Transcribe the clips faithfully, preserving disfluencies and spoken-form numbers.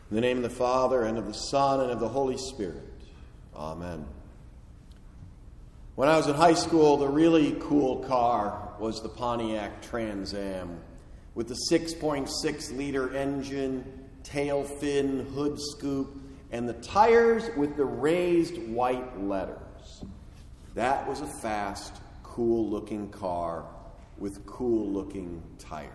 In the name of the Father, and of the Son, and of the Holy Spirit. Amen. When I was in high school, the really cool car was the Pontiac Trans Am with the six point six liter engine, tail fin, hood scoop, and the tires with the raised white letters. That was a fast, cool-looking car with cool-looking tires.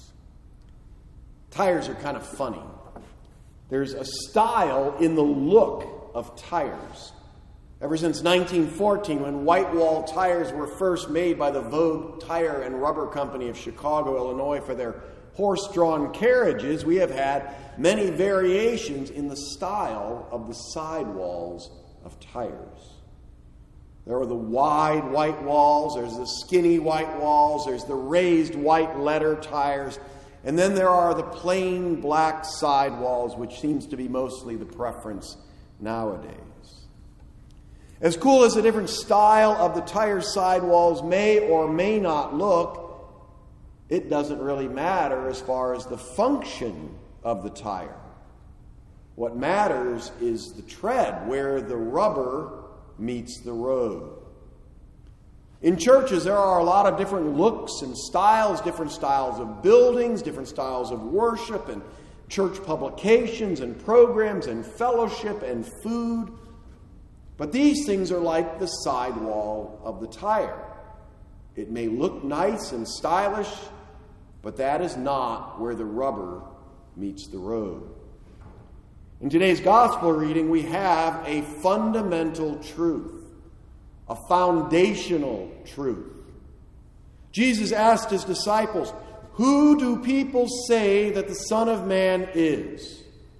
Tires are kind of funny. There's a style in the look of tires. Ever since nineteen fourteen, when white wall tires were first made by the Vogue Tire and Rubber Company of Chicago, Illinois, for their horse-drawn carriages, we have had many variations in the style of the sidewalls of tires. There are the wide white walls, there's the skinny white walls, there's the raised white letter tires, and then there are the plain black sidewalls, which seems to be mostly the preference nowadays. As cool as the different style of the tire sidewalls may or may not look, it doesn't really matter as far as the function of the tire. What matters is the tread, where the rubber meets the road. In churches, there are a lot of different looks and styles, different styles of buildings, different styles of worship and church publications and programs and fellowship and food. But these things are like the sidewall of the tire. It may look nice and stylish, but that is not where the rubber meets the road. In today's gospel reading, we have a fundamental truth, a foundational truth. Jesus asked his disciples, "Who do people say that the Son of Man is?"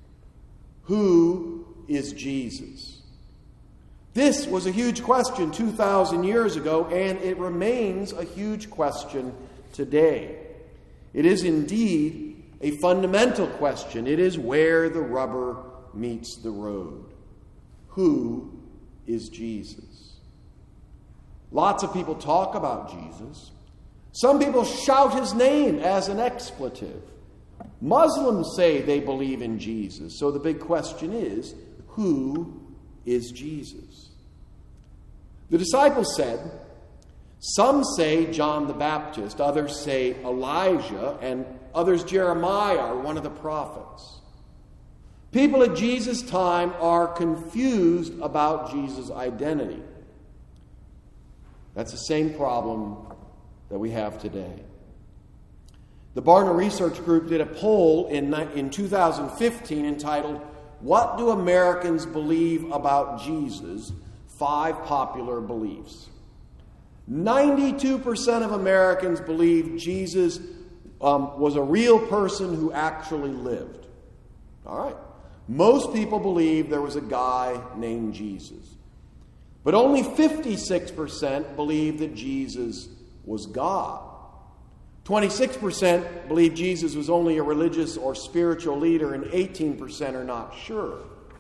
Who is Jesus? This was a huge question two thousand years ago, and it remains a huge question today. It is indeed a fundamental question. It is where the rubber meets the road. Who is Jesus? Lots of people talk about Jesus. Some people shout his name as an expletive. Muslims say they believe in Jesus. So the big question is, who is Jesus? The disciples said, some say John the Baptist, others say Elijah, and others Jeremiah or one of the prophets. People at Jesus' time are confused about Jesus' identity. That's the same problem that we have today. The Barna Research Group did a poll in, in two thousand fifteen entitled, "What Do Americans Believe About Jesus? Five Popular Beliefs." ninety-two percent of Americans believe Jesus um, was a real person who actually lived. All right. Most people believe there was a guy named Jesus. But only fifty-six percent believe that Jesus was God. twenty-six percent believe Jesus was only a religious or spiritual leader, and eighteen percent are not sure.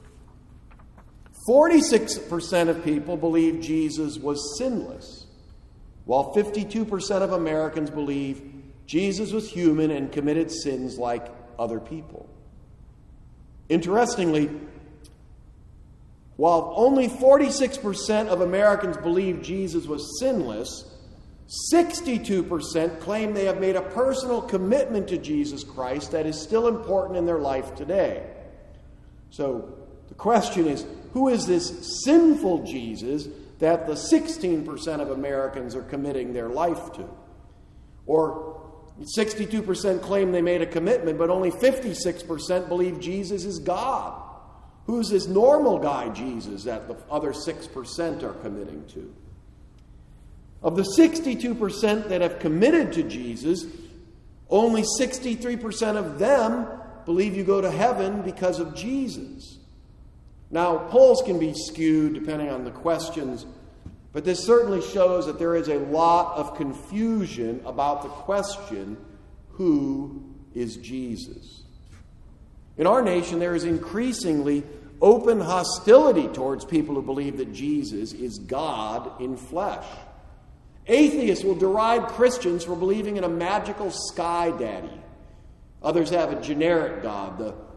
forty-six percent of people believe Jesus was sinless, while fifty-two percent of Americans believe Jesus was human and committed sins like other people. Interestingly, while only forty-six percent of Americans believe Jesus was sinless, sixty-two percent claim they have made a personal commitment to Jesus Christ that is still important in their life today. So the question is, who is this sinful Jesus that the sixteen percent of Americans are committing their life to? Or sixty-two percent claim they made a commitment, but only fifty-six percent believe Jesus is God. Who's this normal guy Jesus that the other six percent are committing to? Of the sixty-two percent that have committed to Jesus, only sixty-three percent of them believe you go to heaven because of Jesus. Now, polls can be skewed depending on the questions, but this certainly shows that there is a lot of confusion about the question, who is Jesus? In our nation, there is increasingly open hostility towards people who believe that Jesus is God in flesh. Atheists will deride Christians for believing in a magical sky daddy. Others have a generic God, the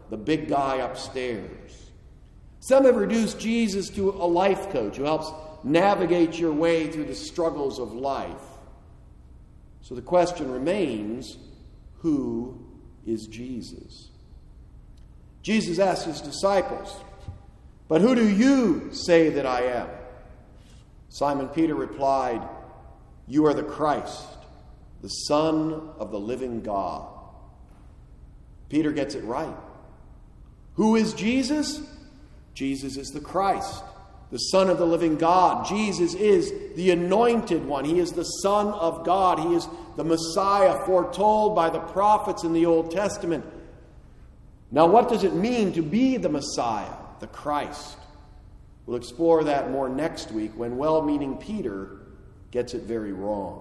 the big guy upstairs. Some have reduced Jesus to a life coach who helps navigate your way through the struggles of life. So the question remains, who is Jesus? Jesus asked his disciples, "But who do you say that I am?" Simon Peter replied, "You are the Christ, the Son of the living God." Peter gets it right. Who is Jesus? Jesus is the Christ, the Son of the living God. Jesus is the anointed one. He is the Son of God. He is the Messiah foretold by the prophets in the Old Testament. Now, what does it mean to be the Messiah, the Christ? We'll explore that more next week when well-meaning Peter gets it very wrong.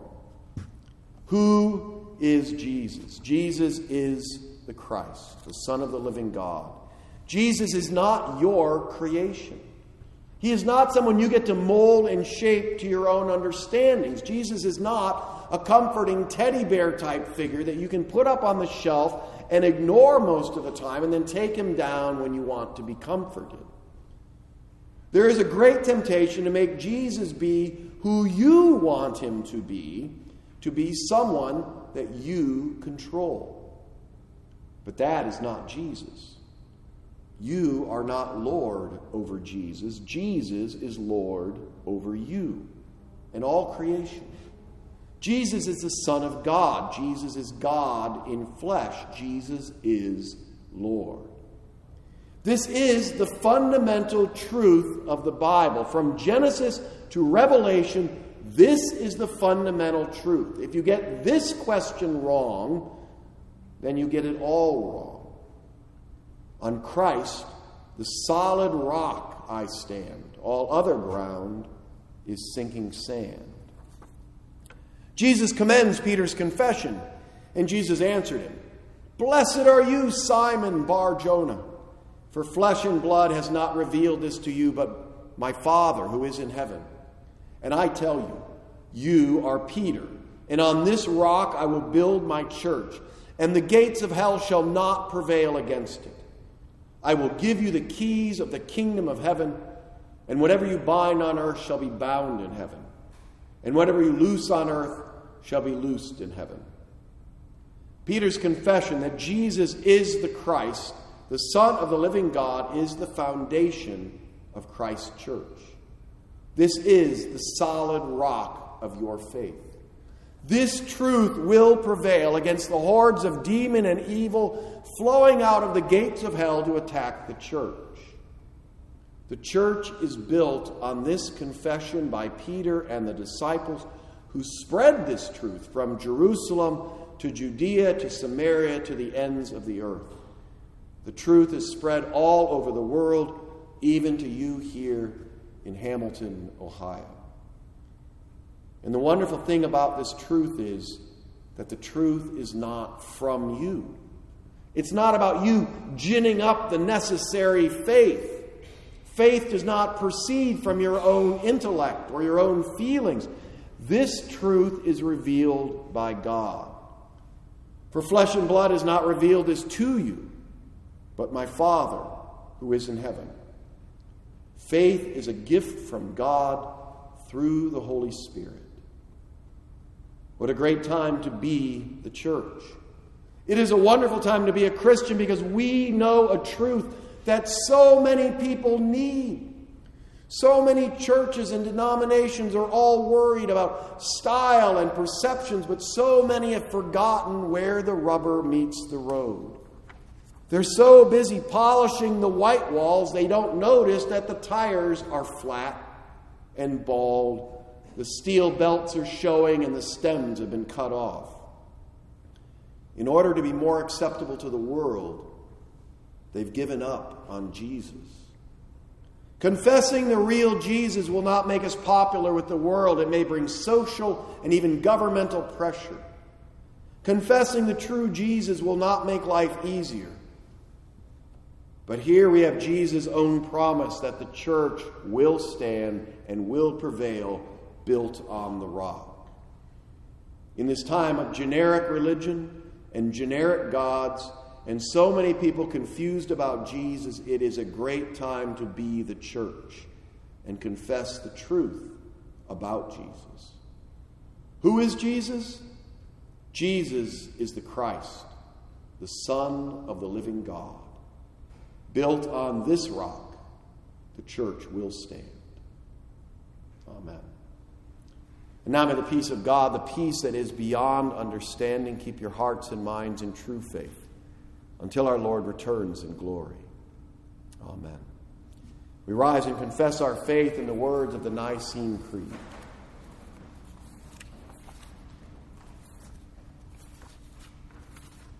Who is Jesus? Jesus is the Christ, the Son of the living God. Jesus is not your creation. He is not someone you get to mold and shape to your own understandings. Jesus is not a comforting teddy bear type figure that you can put up on the shelf and ignore most of the time and then take him down when you want to be comforted. There is a great temptation to make Jesus be who you want him to be, to be someone that you control. But that is not Jesus. You are not Lord over Jesus. Jesus is Lord over you and all creation. Jesus is the Son of God. Jesus is God in flesh. Jesus is Lord. This is the fundamental truth of the Bible. From Genesis to Revelation, this is the fundamental truth. If you get this question wrong, then you get it all wrong. On Christ, the solid rock, I stand. All other ground is sinking sand. Jesus commends Peter's confession, and Jesus answered him, "Blessed are you, Simon Bar-Jonah, for flesh and blood has not revealed this to you, but my Father who is in heaven. And I tell you, you are Peter, and on this rock I will build my church, and the gates of hell shall not prevail against it. I will give you the keys of the kingdom of heaven, and whatever you bind on earth shall be bound in heaven, and whatever you loose on earth shall be loosed in heaven." Peter's confession that Jesus is the Christ, the Son of the living God, is the foundation of Christ's church. This is the solid rock of your faith. This truth will prevail against the hordes of demon and evil flowing out of the gates of hell to attack the church. The church is built on this confession by Peter and the disciples who spread this truth from Jerusalem to Judea to Samaria to the ends of the earth. The truth is spread all over the world, even to you here in Hamilton, Ohio. And the wonderful thing about this truth is that the truth is not from you. It's not about you ginning up the necessary faith. Faith does not proceed from your own intellect or your own feelings. This truth is revealed by God. For flesh and blood has not revealed this to you, but my Father who is in heaven. Faith is a gift from God through the Holy Spirit. What a great time to be the church. It is a wonderful time to be a Christian because we know a truth that so many people need. So many churches and denominations are all worried about style and perceptions, but so many have forgotten where the rubber meets the road. They're so busy polishing the white walls, they don't notice that the tires are flat and bald. The steel belts are showing and the stems have been cut off. In order to be more acceptable to the world, they've given up on Jesus. Confessing the real Jesus will not make us popular with the world. It may bring social and even governmental pressure. Confessing the true Jesus will not make life easier. But here we have Jesus' own promise that the church will stand and will prevail, built on the rock. In this time of generic religion and generic gods and so many people confused about Jesus, it is a great time to be the church and confess the truth about Jesus. Who is Jesus? Jesus is the Christ, the Son of the living God. Built on this rock, the church will stand. Amen. And now may the peace of God, the peace that is beyond understanding, keep your hearts and minds in true faith until our Lord returns in glory. Amen. We rise and confess our faith in the words of the Nicene Creed.